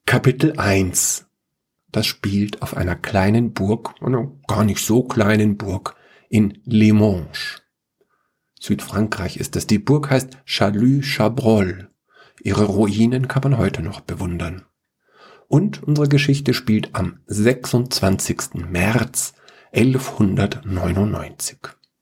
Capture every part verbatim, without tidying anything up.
Kapitel eins. Das spielt auf einer kleinen Burg, einer gar nicht so kleinen Burg, in Limoges. Südfrankreich ist es. Die Burg heißt Chalus-Chabrol. Ihre Ruinen kann man heute noch bewundern. Und unsere Geschichte spielt am sechsundzwanzigsten März elfhundertneunundneunzig.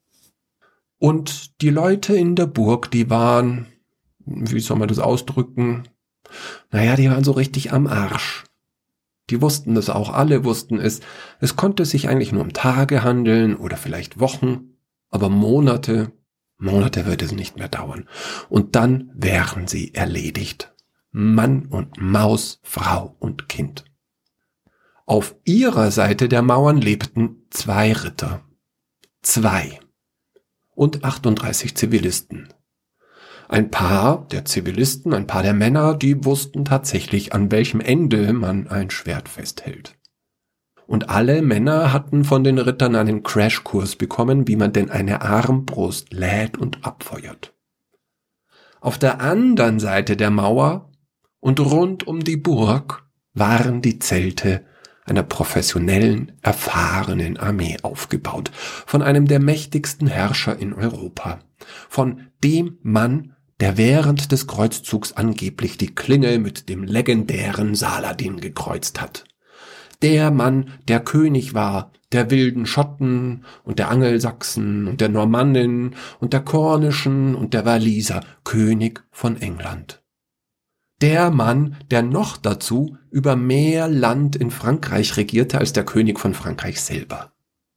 Und die Leute in der Burg, die waren, wie soll man das ausdrücken? Naja, die waren so richtig am Arsch. Die wussten es auch, alle wussten es. Es konnte sich eigentlich nur um Tage handeln oder vielleicht Wochen, aber Monate, Monate würde es nicht mehr dauern. Und dann wären sie erledigt. Mann und Maus, Frau und Kind. Auf ihrer Seite der Mauern lebten zwei Ritter. Zwei. Und achtunddreißig Zivilisten. Ein paar der Zivilisten, ein paar der Männer, die wussten tatsächlich, an welchem Ende man ein Schwert festhält. Und alle Männer hatten von den Rittern einen Crashkurs bekommen, wie man denn eine Armbrust lädt und abfeuert. Auf der anderen Seite der Mauer und rund um die Burg waren die Zelte einer professionellen, erfahrenen Armee aufgebaut, von einem der mächtigsten Herrscher in Europa, von dem Mann, der während des Kreuzzugs angeblich die Klinge mit dem legendären Saladin gekreuzt hat. Der Mann, der König war, der wilden Schotten und der Angelsachsen und der Normannen und der Kornischen und der Waliser, König von England. Der Mann, der noch dazu über mehr Land in Frankreich regierte als der König von Frankreich selber.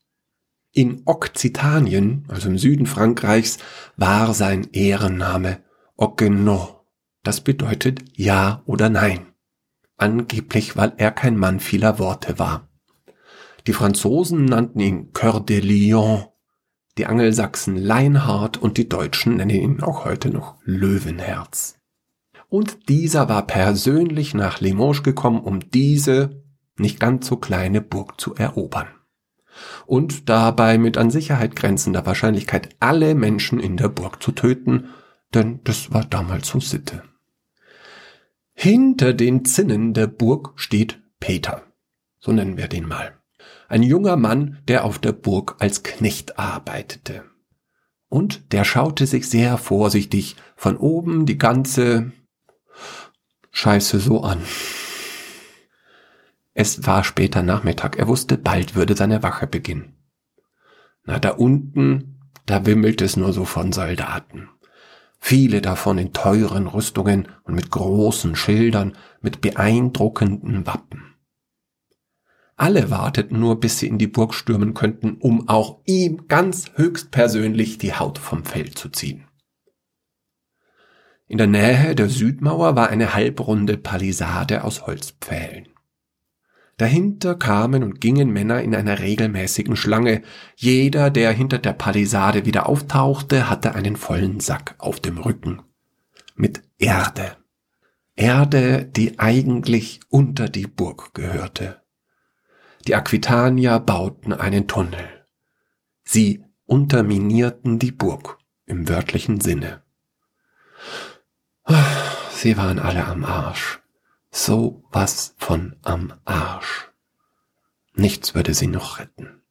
In Okzitanien, also im Süden Frankreichs, war sein Ehrenname Oguenot. Das bedeutet Ja oder Nein. Angeblich, weil er kein Mann vieler Worte war. Die Franzosen nannten ihn Cœur de Lion, die Angelsachsen Lionheart und die Deutschen nennen ihn auch heute noch Löwenherz. Und dieser war persönlich nach Limoges gekommen, um diese nicht ganz so kleine Burg zu erobern. Und dabei mit an Sicherheit grenzender Wahrscheinlichkeit alle Menschen in der Burg zu töten, denn das war damals so Sitte. Hinter den Zinnen der Burg steht Peter, so nennen wir den mal. Ein junger Mann, der auf der Burg als Knecht arbeitete. Und der schaute sich sehr vorsichtig von oben die ganze Scheiße so an. Es war später Nachmittag, er wusste, bald würde seine Wache beginnen. Na, da unten, da wimmelt es nur so von Soldaten. Viele davon in teuren Rüstungen und mit großen Schildern, mit beeindruckenden Wappen. Alle warteten nur, bis sie in die Burg stürmen könnten, um auch ihm ganz höchstpersönlich die Haut vom Fell zu ziehen. In der Nähe der Südmauer war eine halbrunde Palisade aus Holzpfählen. Dahinter kamen und gingen Männer in einer regelmäßigen Schlange. Jeder, der hinter der Palisade wieder auftauchte, hatte einen vollen Sack auf dem Rücken. Mit Erde. Erde, die eigentlich unter die Burg gehörte. Die Aquitanier bauten einen Tunnel. Sie unterminierten die Burg im wörtlichen Sinne. Sie waren alle am Arsch. So was von am Arsch. Nichts würde sie noch retten.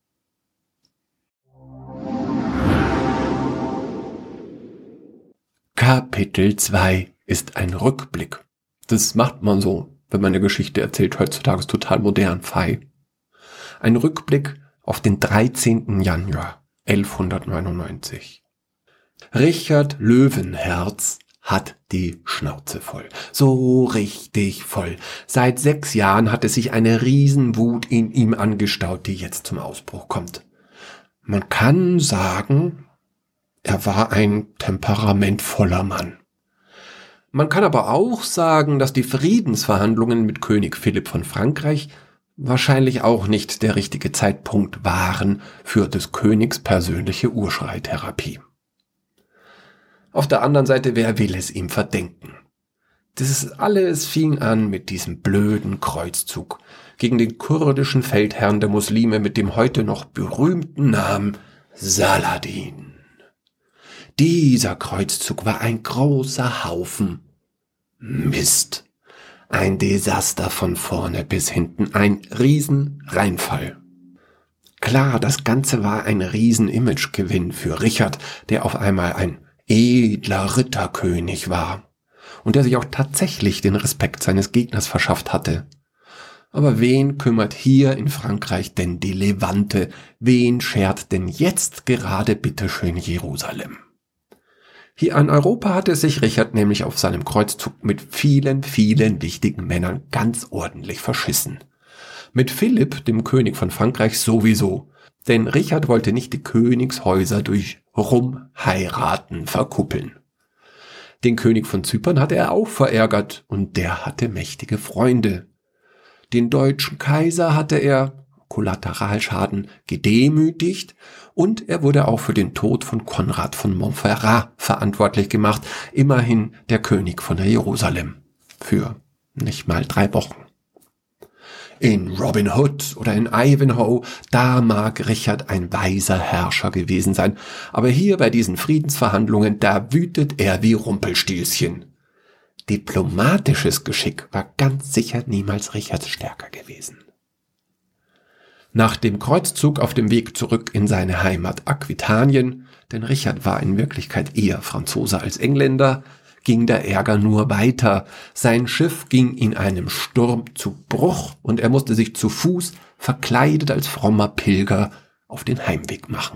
Kapitel zwei ist ein Rückblick. Das macht man so, wenn man eine Geschichte erzählt, heutzutage ist total modern, fei. Ein Rückblick auf den dreizehnten Januar elfhundertneunundneunzig. Richard Löwenherz hat die Schnauze voll. So richtig voll. Seit sechs Jahren hatte sich eine Riesenwut in ihm angestaut, die jetzt zum Ausbruch kommt. Man kann sagen, er war ein temperamentvoller Mann. Man kann aber auch sagen, dass die Friedensverhandlungen mit König Philipp von Frankreich wahrscheinlich auch nicht der richtige Zeitpunkt waren für des Königs persönliche Urschreitherapie. Auf der anderen Seite, wer will es ihm verdenken? Das ist alles fing an mit diesem blöden Kreuzzug gegen den kurdischen Feldherrn der Muslime mit dem heute noch berühmten Namen Saladin. Dieser Kreuzzug war ein großer Haufen Mist. Ein Desaster von vorne bis hinten, ein Riesenreinfall. Klar, das Ganze war ein Riesen-Imagegewinn für Richard, der auf einmal ein edler Ritterkönig war und der sich auch tatsächlich den Respekt seines Gegners verschafft hatte. Aber wen kümmert hier in Frankreich denn die Levante? Wen schert denn jetzt gerade bitteschön Jerusalem? Hier in Europa hatte sich Richard nämlich auf seinem Kreuzzug mit vielen, vielen wichtigen Männern ganz ordentlich verschissen. Mit Philipp, dem König von Frankreich, sowieso. Denn Richard wollte nicht die Königshäuser durch Rumheiraten verkuppeln. Den König von Zypern hatte er auch verärgert und der hatte mächtige Freunde. Den deutschen Kaiser hatte er, Kollateralschaden, gedemütigt und er wurde auch für den Tod von Konrad von Montferrat verantwortlich gemacht, immerhin der König von Jerusalem, für nicht mal drei Wochen. In Robin Hood oder in Ivanhoe, da mag Richard ein weiser Herrscher gewesen sein, aber hier bei diesen Friedensverhandlungen, da wütet er wie Rumpelstilzchen. Diplomatisches Geschick war ganz sicher niemals Richards stärker gewesen. Nach dem Kreuzzug auf dem Weg zurück in seine Heimat Aquitanien, denn Richard war in Wirklichkeit eher Franzose als Engländer, ging der Ärger nur weiter. Sein Schiff ging in einem Sturm zu Bruch und er musste sich zu Fuß, verkleidet als frommer Pilger, auf den Heimweg machen.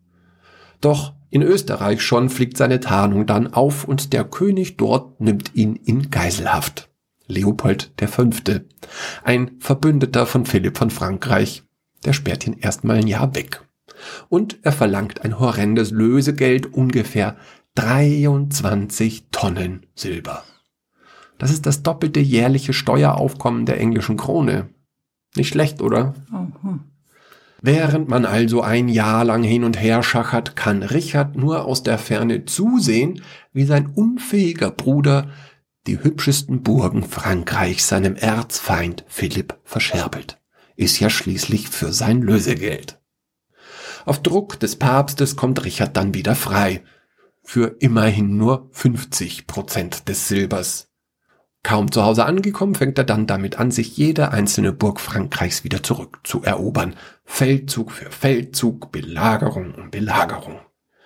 Doch in Österreich schon fliegt seine Tarnung dann auf und der König dort nimmt ihn in Geiselhaft. Leopold der Fünfte, ein Verbündeter von Philipp von Frankreich, der sperrt ihn erstmal ein Jahr weg. Und er verlangt ein horrendes Lösegeld, ungefähr dreiundzwanzig Tonnen Silber. Das ist das doppelte jährliche Steueraufkommen der englischen Krone. Nicht schlecht, oder? Mhm. Während man also ein Jahr lang hin und her schachert, kann Richard nur aus der Ferne zusehen, wie sein unfähiger Bruder die hübschesten Burgen Frankreichs seinem Erzfeind Philipp verscherbelt. Ist ja schließlich für sein Lösegeld. Auf Druck des Papstes kommt Richard dann wieder frei. Für immerhin nur fünfzig Prozent des Silbers. Kaum zu Hause angekommen, fängt er dann damit an, sich jede einzelne Burg Frankreichs wieder zurückzuerobern. Feldzug für Feldzug, Belagerung um Belagerung.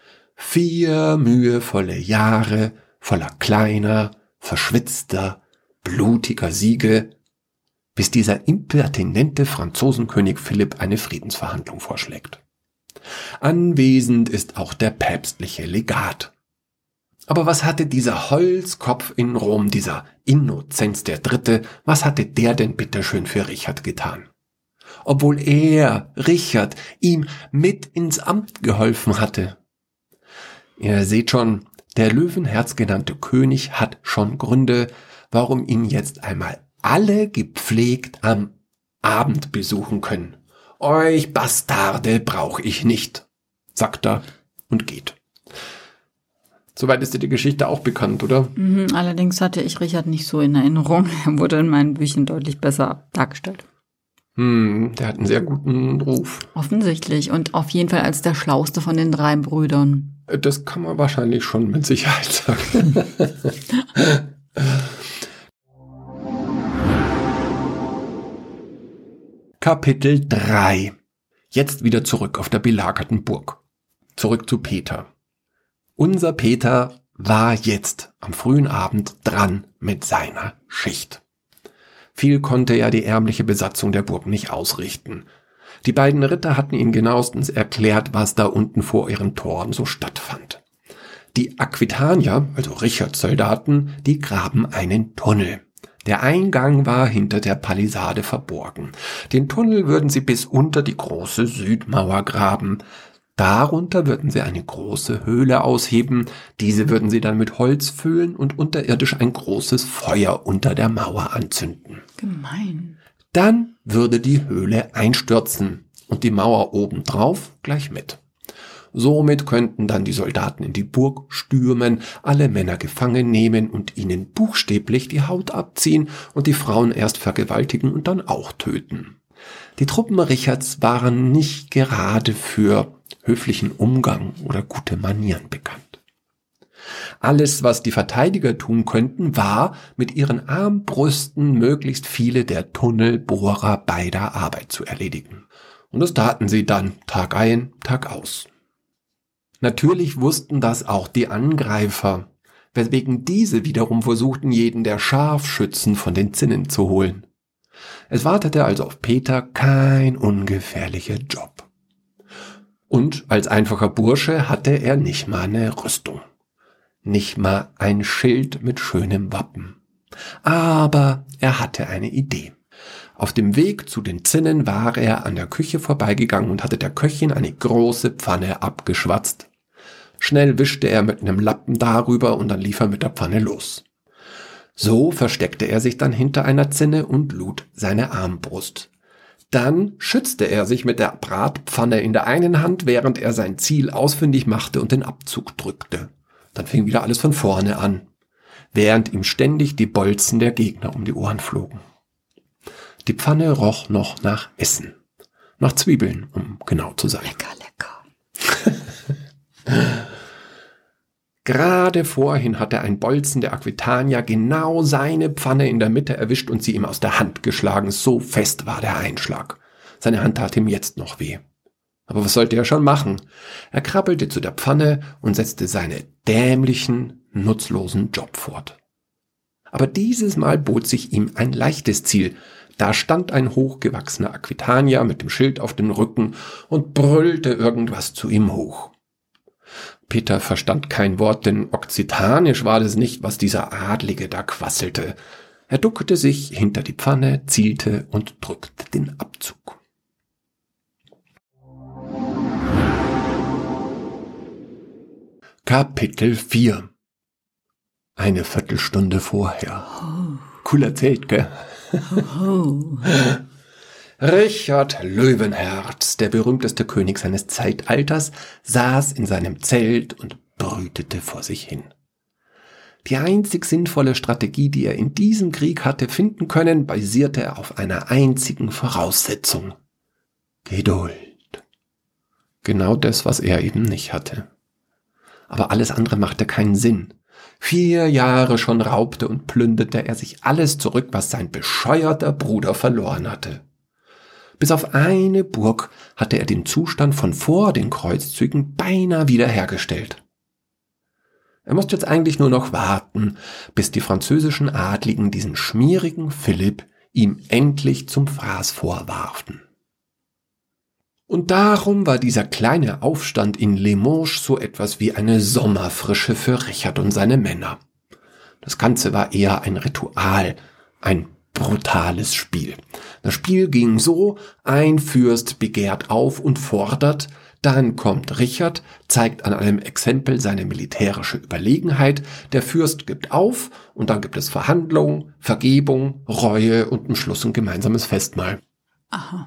Vier mühevolle Jahre voller kleiner, verschwitzter, blutiger Siege, bis dieser impertinente Franzosenkönig Philipp eine Friedensverhandlung vorschlägt. Anwesend ist auch der päpstliche Legat. Aber was hatte dieser Holzkopf in Rom, dieser Innozenz der Dritte, was hatte der denn bitteschön für Richard getan? Obwohl er, Richard, ihm mit ins Amt geholfen hatte. Ihr seht schon, der Löwenherz genannte König hat schon Gründe, warum ihn jetzt einmal alle gepflegt am Abend besuchen können. Euch Bastarde brauche ich nicht, sagt er und geht. Soweit ist dir die Geschichte auch bekannt, oder? Mhm, allerdings hatte ich Richard nicht so in Erinnerung. Er wurde in meinen Büchern deutlich besser dargestellt. Hm, der hat einen sehr guten Ruf. Offensichtlich und auf jeden Fall als der schlauste von den drei Brüdern. Das kann man wahrscheinlich schon mit Sicherheit sagen. Kapitel drei. Jetzt wieder zurück auf der belagerten Burg. Zurück zu Peter. Unser Peter war jetzt am frühen Abend dran mit seiner Schicht. Viel konnte ja die ärmliche Besatzung der Burg nicht ausrichten. Die beiden Ritter hatten ihm genauestens erklärt, was da unten vor ihren Toren so stattfand. Die Aquitanier, also Richards Soldaten, die graben einen Tunnel. Der Eingang war hinter der Palisade verborgen. Den Tunnel würden sie bis unter die große Südmauer graben. Darunter würden sie eine große Höhle ausheben, diese würden sie dann mit Holz füllen und unterirdisch ein großes Feuer unter der Mauer anzünden. Gemein. Dann würde die Höhle einstürzen und die Mauer obendrauf gleich mit. Somit könnten dann die Soldaten in die Burg stürmen, alle Männer gefangen nehmen und ihnen buchstäblich die Haut abziehen und die Frauen erst vergewaltigen und dann auch töten. Die Truppen Richards waren nicht gerade für höflichen Umgang oder gute Manieren bekannt. Alles, was die Verteidiger tun könnten, war, mit ihren Armbrüsten möglichst viele der Tunnelbohrer bei der Arbeit zu erledigen. Und das taten sie dann Tag ein, Tag aus. Natürlich wussten das auch die Angreifer, weswegen diese wiederum versuchten, jeden der Scharfschützen von den Zinnen zu holen. Es wartete also auf Peter kein ungefährlicher Job. Und als einfacher Bursche hatte er nicht mal eine Rüstung. Nicht mal ein Schild mit schönem Wappen. Aber er hatte eine Idee. Auf dem Weg zu den Zinnen war er an der Küche vorbeigegangen und hatte der Köchin eine große Pfanne abgeschwatzt. Schnell wischte er mit einem Lappen darüber und dann lief er mit der Pfanne los. So versteckte er sich dann hinter einer Zinne und lud seine Armbrust. Dann schützte er sich mit der Bratpfanne in der einen Hand, während er sein Ziel ausfindig machte und den Abzug drückte. Dann fing wieder alles von vorne an, während ihm ständig die Bolzen der Gegner um die Ohren flogen. Die Pfanne roch noch nach Essen. Nach Zwiebeln, um genau zu sein. Lecker, lecker. Gerade vorhin hatte ein Bolzen der Aquitanier genau seine Pfanne in der Mitte erwischt und sie ihm aus der Hand geschlagen. So fest war der Einschlag. Seine Hand tat ihm jetzt noch weh. Aber was sollte er schon machen? Er krabbelte zu der Pfanne und setzte seine dämlichen, nutzlosen Job fort. Aber dieses Mal bot sich ihm ein leichtes Ziel. Da stand ein hochgewachsener Aquitanier mit dem Schild auf dem Rücken und brüllte irgendwas zu ihm hoch. Peter verstand kein Wort, denn okzitanisch war das nicht, was dieser Adlige da quasselte. Er duckte sich hinter die Pfanne, zielte und drückte den Abzug. Kapitel vier. Eine Viertelstunde vorher. Oh. Cool erzählt, gell? Oh. Richard Löwenherz, der berühmteste König seines Zeitalters, saß in seinem Zelt und brütete vor sich hin. Die einzig sinnvolle Strategie, die er in diesem Krieg hatte finden können, basierte auf einer einzigen Voraussetzung: Geduld. Genau das, was er eben nicht hatte. Aber alles andere machte keinen Sinn. Vier Jahre schon raubte und plünderte er sich alles zurück, was sein bescheuerter Bruder verloren hatte. Bis auf eine Burg hatte er den Zustand von vor den Kreuzzügen beinahe wiederhergestellt. Er musste jetzt eigentlich nur noch warten, bis die französischen Adligen diesen schmierigen Philipp ihm endlich zum Fraß vorwarfen. Und darum war dieser kleine Aufstand in Limoges so etwas wie eine Sommerfrische für Richard und seine Männer. Das Ganze war eher ein Ritual, ein brutales Spiel. Das Spiel ging so: ein Fürst begehrt auf und fordert, dann kommt Richard, zeigt an einem Exempel seine militärische Überlegenheit, der Fürst gibt auf und dann gibt es Verhandlung, Vergebung, Reue und am Schluss ein gemeinsames Festmahl. Aha.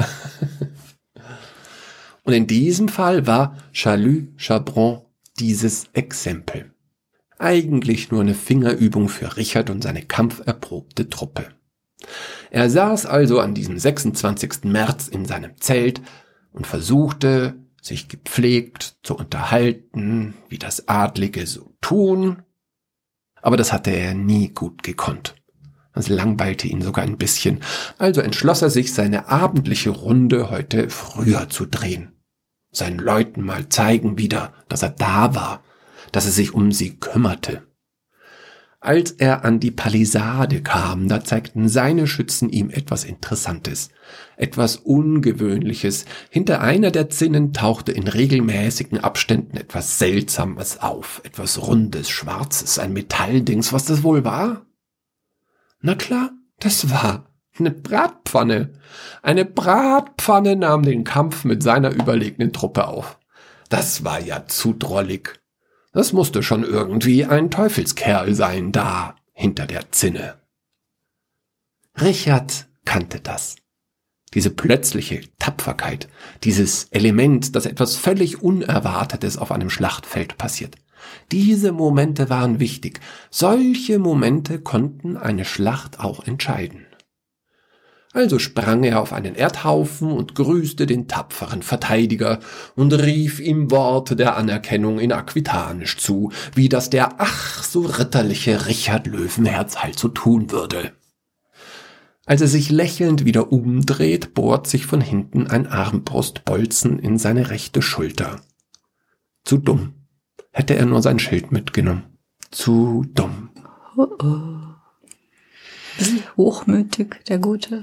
Und in diesem Fall war Chalus-Chabron dieses Exempel. Eigentlich nur eine Fingerübung für Richard und seine kampferprobte Truppe. Er saß also an diesem sechsundzwanzigsten März in seinem Zelt und versuchte, sich gepflegt zu unterhalten, wie das Adlige so tun. Aber das hatte er nie gut gekonnt. Das langweilte ihn sogar ein bisschen, also entschloss er sich, seine abendliche Runde heute früher zu drehen. Seinen Leuten mal zeigen wieder, dass er da war, dass er sich um sie kümmerte. Als er an die Palisade kam, da zeigten seine Schützen ihm etwas Interessantes, etwas Ungewöhnliches. Hinter einer der Zinnen tauchte in regelmäßigen Abständen etwas Seltsames auf, etwas Rundes, Schwarzes, ein Metalldings. Was das wohl war? Na klar, das war eine Bratpfanne. Eine Bratpfanne nahm den Kampf mit seiner überlegenen Truppe auf. Das war ja zu drollig. Das musste schon irgendwie ein Teufelskerl sein, da, hinter der Zinne. Richard kannte das. Diese plötzliche Tapferkeit, dieses Element, das etwas völlig Unerwartetes auf einem Schlachtfeld passiert. Diese Momente waren wichtig. Solche Momente konnten eine Schlacht auch entscheiden. Also sprang er auf einen Erdhaufen und grüßte den tapferen Verteidiger und rief ihm Worte der Anerkennung in Aquitanisch zu, wie das der ach so ritterliche Richard Löwenherz halt so tun würde. Als er sich lächelnd wieder umdreht, bohrt sich von hinten ein Armbrustbolzen in seine rechte Schulter. Zu dumm. Hätte er nur sein Schild mitgenommen. Zu dumm. Oh oh. Bisschen hochmütig, der Gute.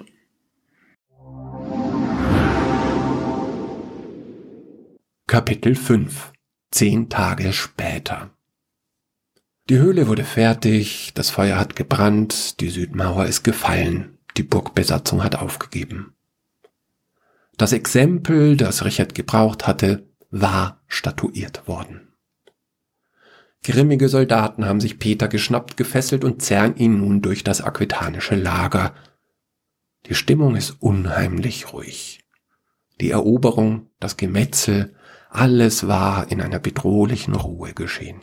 Kapitel fünf. Zehn Tage später. Die Höhle wurde fertig, das Feuer hat gebrannt, die Südmauer ist gefallen, die Burgbesatzung hat aufgegeben. Das Exempel, das Richard gebraucht hatte, war statuiert worden. Grimmige Soldaten haben sich Peter geschnappt, gefesselt und zerren ihn nun durch das aquitanische Lager. Die Stimmung ist unheimlich ruhig. Die Eroberung, das Gemetzel, alles war in einer bedrohlichen Ruhe geschehen.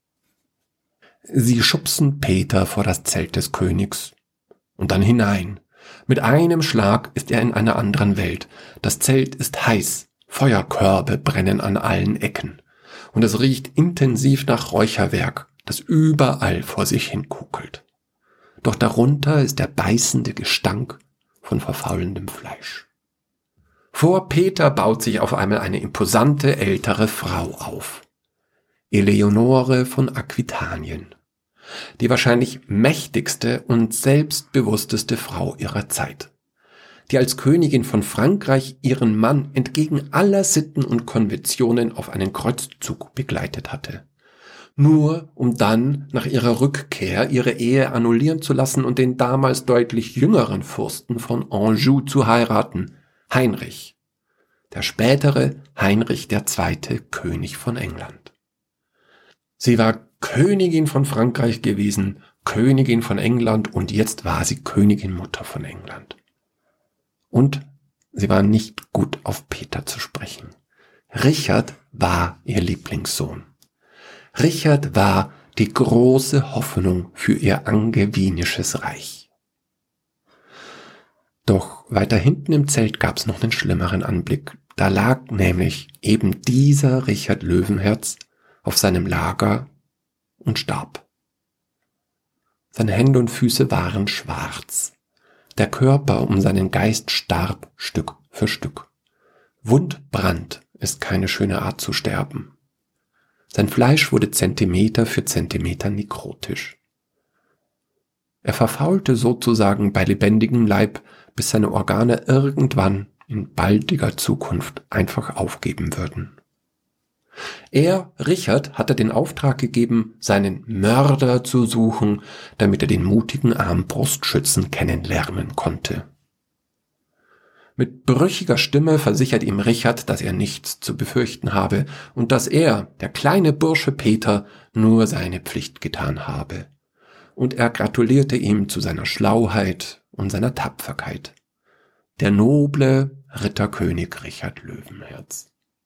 Sie schubsen Peter vor das Zelt des Königs und dann hinein. Mit einem Schlag ist er in einer anderen Welt. Das Zelt ist heiß, Feuerkörbe brennen an allen Ecken und es riecht intensiv nach Räucherwerk, das überall vor sich hin kukelt. Doch darunter ist der beißende Gestank von verfaulendem Fleisch. Vor Peter baut sich auf einmal eine imposante ältere Frau auf. Eleonore von Aquitanien. Die wahrscheinlich mächtigste und selbstbewussteste Frau ihrer Zeit. Die als Königin von Frankreich ihren Mann entgegen aller Sitten und Konventionen auf einen Kreuzzug begleitet hatte. Nur um dann nach ihrer Rückkehr ihre Ehe annullieren zu lassen und den damals deutlich jüngeren Fürsten von Anjou zu heiraten, Heinrich, der spätere Heinrich der Zweite, König von England. Sie war Königin von Frankreich gewesen, Königin von England und jetzt war sie Königin Mutter von England. Und sie war nicht gut auf Peter zu sprechen. Richard war ihr Lieblingssohn. Richard war die große Hoffnung für ihr angevinisches Reich. Doch weiter hinten im Zelt gab's noch einen schlimmeren Anblick. Da lag nämlich eben dieser Richard Löwenherz auf seinem Lager und starb. Seine Hände und Füße waren schwarz. Der Körper um seinen Geist starb Stück für Stück. Wundbrand ist keine schöne Art zu sterben. Sein Fleisch wurde Zentimeter für Zentimeter nekrotisch. Er verfaulte sozusagen bei lebendigem Leib, bis seine Organe irgendwann in baldiger Zukunft einfach aufgeben würden. Er, Richard, hatte den Auftrag gegeben, seinen Mörder zu suchen, damit er den mutigen Armbrustschützen kennenlernen konnte. Mit brüchiger Stimme versichert ihm Richard, dass er nichts zu befürchten habe und dass er, der kleine Bursche Peter, nur seine Pflicht getan habe. Und er gratulierte ihm zu seiner Schlauheit und seiner Tapferkeit. Der noble Ritterkönig Richard Löwenherz.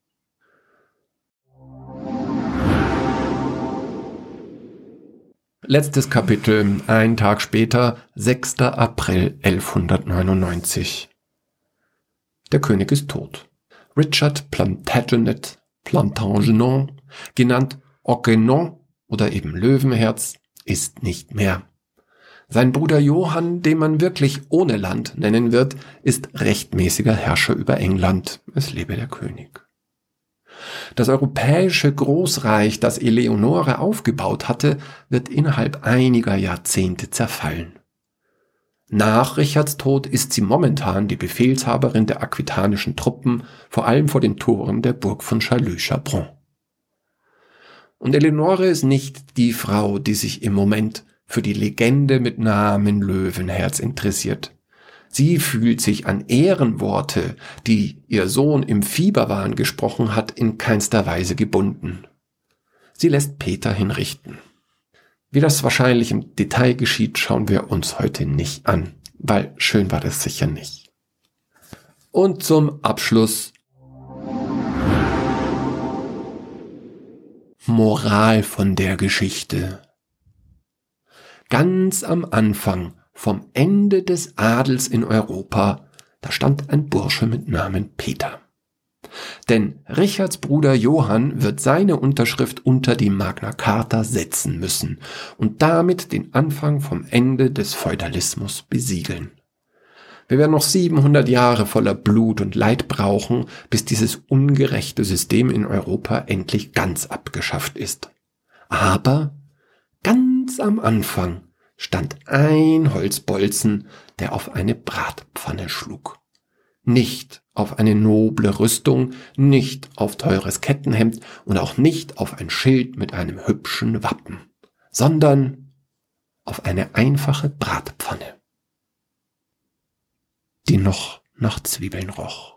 Letztes Kapitel, ein Tag später, sechster April elfhundertneunundneunzig. Der König ist tot. Richard Plantagenet, Plantagenet, genannt Orgenon oder eben Löwenherz, ist nicht mehr. Sein Bruder Johann, den man wirklich ohne Land nennen wird, ist rechtmäßiger Herrscher über England. Es lebe der König. Das europäische Großreich, das Eleonore aufgebaut hatte, wird innerhalb einiger Jahrzehnte zerfallen. Nach Richards Tod ist sie momentan die Befehlshaberin der aquitanischen Truppen, vor allem vor den Toren der Burg von Chalus-Chabron. Und Eleonore ist nicht die Frau, die sich im Moment für die Legende mit Namen Löwenherz interessiert. Sie fühlt sich an Ehrenworte, die ihr Sohn im Fieberwahn gesprochen hat, in keinster Weise gebunden. Sie lässt Peter hinrichten. Wie das wahrscheinlich im Detail geschieht, schauen wir uns heute nicht an, weil schön war das sicher nicht. Und zum Abschluss Moral von der Geschichte. Ganz am Anfang vom Ende des Adels in Europa, da stand ein Bursche mit Namen Peter. Denn Richards Bruder Johann wird seine Unterschrift unter die Magna Carta setzen müssen und damit den Anfang vom Ende des Feudalismus besiegeln. Wir werden noch siebenhundert Jahre voller Blut und Leid brauchen, bis dieses ungerechte System in Europa endlich ganz abgeschafft ist. Aber ganz am Anfang stand ein Holzbolzen, der auf eine Bratpfanne schlug. Nicht auf eine noble Rüstung, nicht auf teures Kettenhemd und auch nicht auf ein Schild mit einem hübschen Wappen, sondern auf eine einfache Bratpfanne, die noch nach Zwiebeln roch.